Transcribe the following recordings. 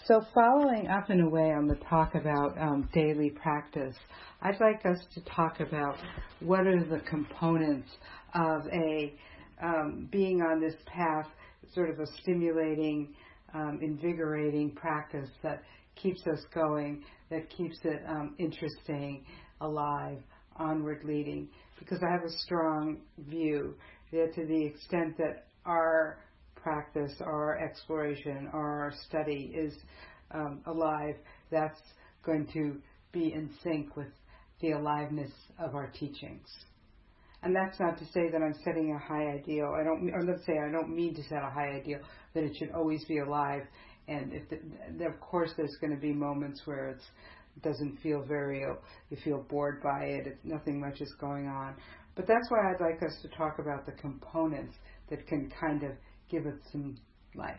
So following up in a way on the talk about daily practice, I'd like us to talk about what are the components of a being on this path, sort of a stimulating, invigorating practice that keeps us going, that keeps it interesting, alive, onward leading. Because I have a strong view that to the extent that our practice, our exploration, our study is alive, that's going to be in sync with the aliveness of our teachings. And that's not to say that I'm setting a high ideal. I don't mean to set a high ideal that it should always be alive. And of course, there's going to be moments where it doesn't feel you feel bored by it. Nothing much is going on. But that's why I'd like us to talk about the components that can kind of give it some life.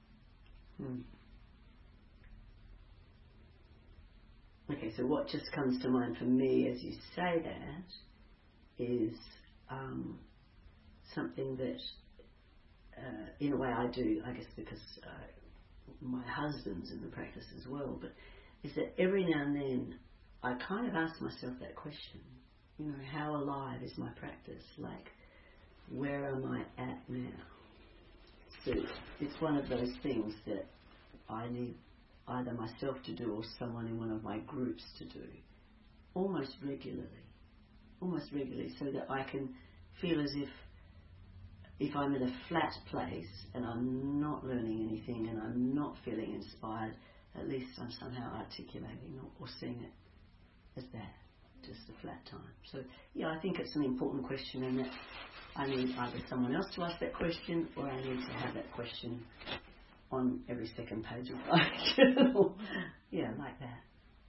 Okay, so what just comes to mind for me as you say that is something that, in a way I do, I guess because my husband's in the practice as well, but is that every now and then I kind of ask myself that question, how alive is my practice? Like, where am I at now? So it's one of those things that I need either myself to do or someone in one of my groups to do, almost regularly, so that I can feel as if I'm in a flat place and I'm not learning anything and I'm not feeling inspired, at least I'm somehow articulating or seeing it as that, just a flat time. So, I think it's an important question, and that I need either someone else to ask that question or I need to have that question on every second page of my journal. Like that.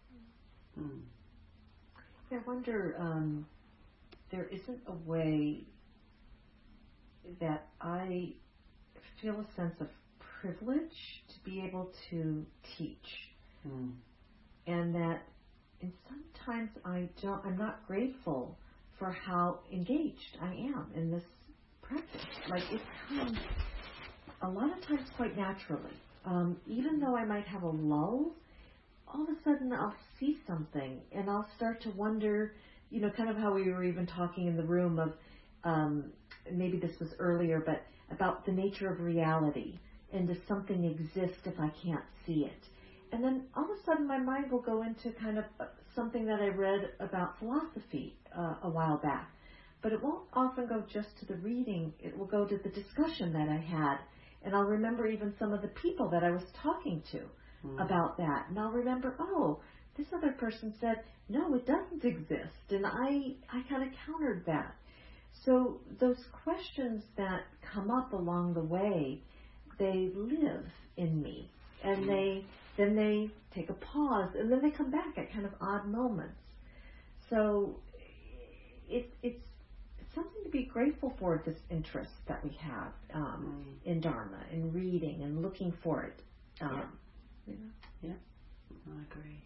I wonder, there isn't a way that I feel a sense of privilege to be able to teach. And that sometimes I'm not grateful for how engaged I am in this practice. Like, it comes a lot of times quite naturally. Even though I might have a lull, all of a sudden I'll see something and I'll start to wonder, kind of how we were even talking in the room of, maybe this was earlier, but about the nature of reality. And does something exist if I can't see it? And then all of a sudden my mind will go into kind of something that I read about philosophy a while back. But it won't often go just to the reading. It will go to the discussion that I had. And I'll remember even some of the people that I was talking to about that. And I'll remember, this other person said, no, it doesn't exist. And I kind of countered that. So those questions that come up along the way, they live in me. And then they take a pause, and then they come back at kind of odd moments. So it's something to be grateful for, this interest that we have in Dharma, in reading and looking for it. Yeah, I agree.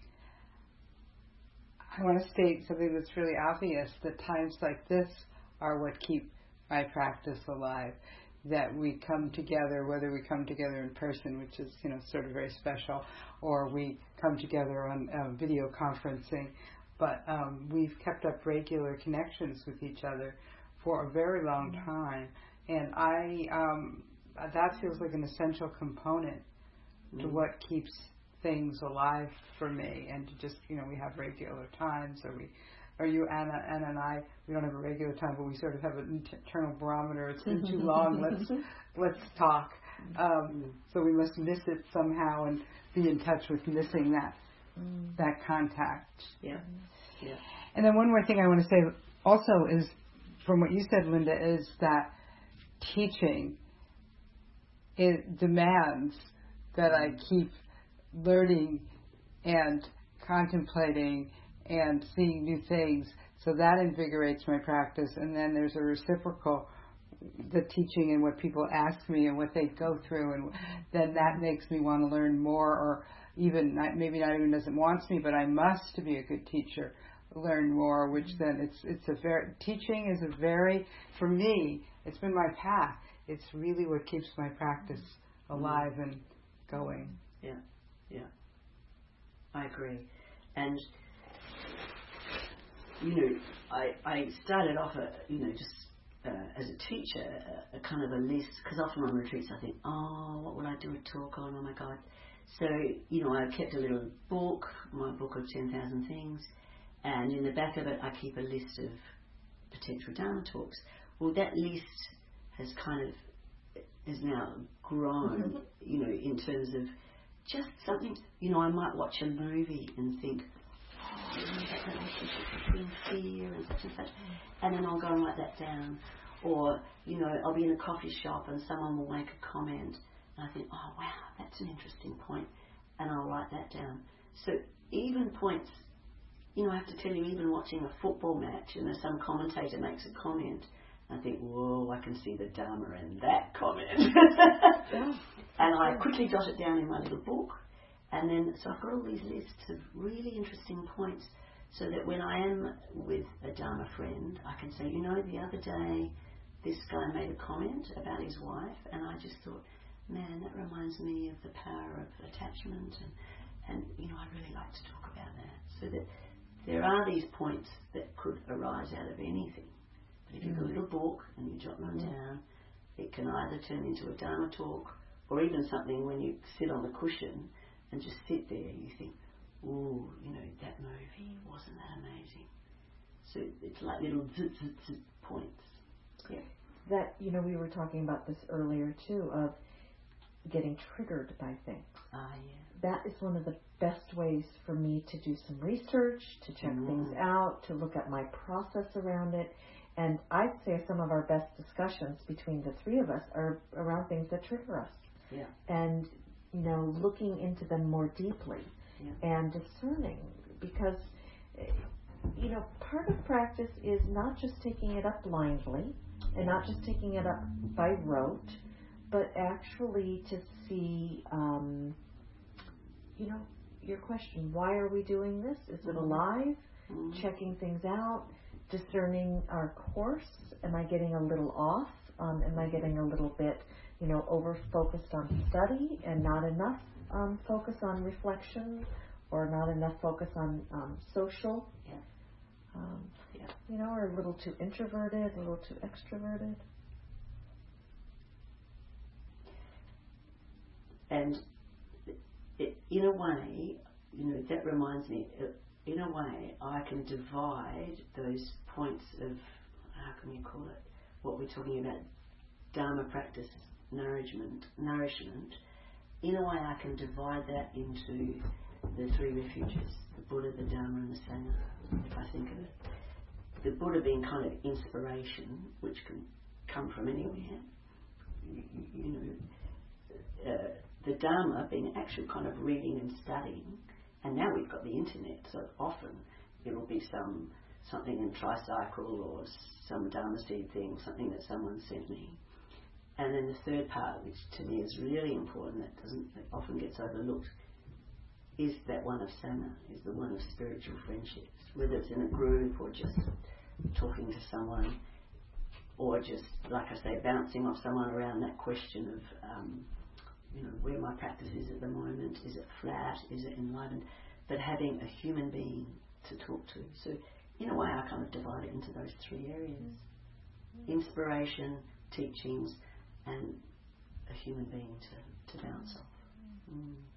I want to state something that's really obvious, that times like this are what keep my practice alive. That we come together, whether we come together in person, which is, sort of very special, or we come together on video conferencing. But we've kept up regular connections with each other for a very long time. And that feels like an essential component to what keeps things alive for me. And to just, we have regular times, or you, Anna and I, we don't have a regular time, but we sort of have an internal barometer. It's been too long. Let's talk. So we must miss it somehow and be in touch with missing that contact. Yeah. And then one more thing I want to say also is, from what you said, Linda, is that teaching, it demands that I keep learning and contemplating and seeing new things. So that invigorates my practice. And then there's a reciprocal, the teaching and what people ask me and what they go through, and then that makes me want to learn more, or even maybe not even doesn't want me, but I must, to be a good teacher, learn more. Which then teaching is a very, for me, it's been my path. It's really what keeps my practice alive and going. Yeah. I agree. And you know, I started off, just as a teacher, a kind of a list, because often on retreats I think, what will I do a talk on? Oh my God. So, I kept a little book, my book of 10,000 things, and in the back of it I keep a list of potential Dharma talks. Well, that list has now grown, in terms of just something, I might watch a movie and think, that relationship between fear and such and such, and then I'll go and write that down. Or, I'll be in a coffee shop and someone will make a comment and I think, oh wow, that's an interesting point, and I'll write that down. So even points, I have to tell you, even watching a football match and there's some commentator makes a comment, I think, whoa, I can see the Dharma in that comment. And I quickly jot it down in my little book. And then, so I've got all these lists of really interesting points, so that when I am with a Dharma friend, I can say, the other day this guy made a comment about his wife, and I just thought, man, that reminds me of the power of attachment, and I'd really like to talk about that. So that there are these points that could arise out of anything. But if you've got a little book and you jot them down, it can either turn into a Dharma talk, or even something when you sit on the cushion and just sit there, you think, ooh, that movie, wasn't that amazing? So it's like little zit points. Yeah. That, we were talking about this earlier too, of getting triggered by things. Yeah. That is one of the best ways for me to do some research, to check things out, to look at my process around it. And I'd say some of our best discussions between the three of us are around things that trigger us. Yeah. And, looking into them more deeply and discerning, because, part of practice is not just taking it up blindly and not just taking it up by rote, but actually to see, your question, why are we doing this? Is it alive? Checking things out, discerning our course. Am I getting a little off? Am I getting a little bit, over-focused on study and not enough focus on reflection, or not enough focus on social? Or a little too introverted, a little too extroverted. And in a way, that reminds me, in a way, I can divide those points of, how can you call it, what we're talking about, Dharma practice, nourishment. In a way, I can divide that into the three refuges, the Buddha, the Dharma, and the Sangha, if I think of it. The Buddha being kind of inspiration, which can come from anywhere. The Dharma being actual kind of reading and studying. And now we've got the internet, so often it'll be something in Tricycle or some Dharma seed thing, something that someone sent me. And then the third part, which to me is really important, that often gets overlooked, is that one of Sangha, is the one of spiritual friendships, whether it's in a group or just talking to someone, or just, like I say, bouncing off someone around that question of, where my practice is at the moment. Is it flat? Is it enlightened? But having a human being to talk to. So in a way, I kind of divide it into those three areas. Inspiration, teachings, and a human being to bounce off.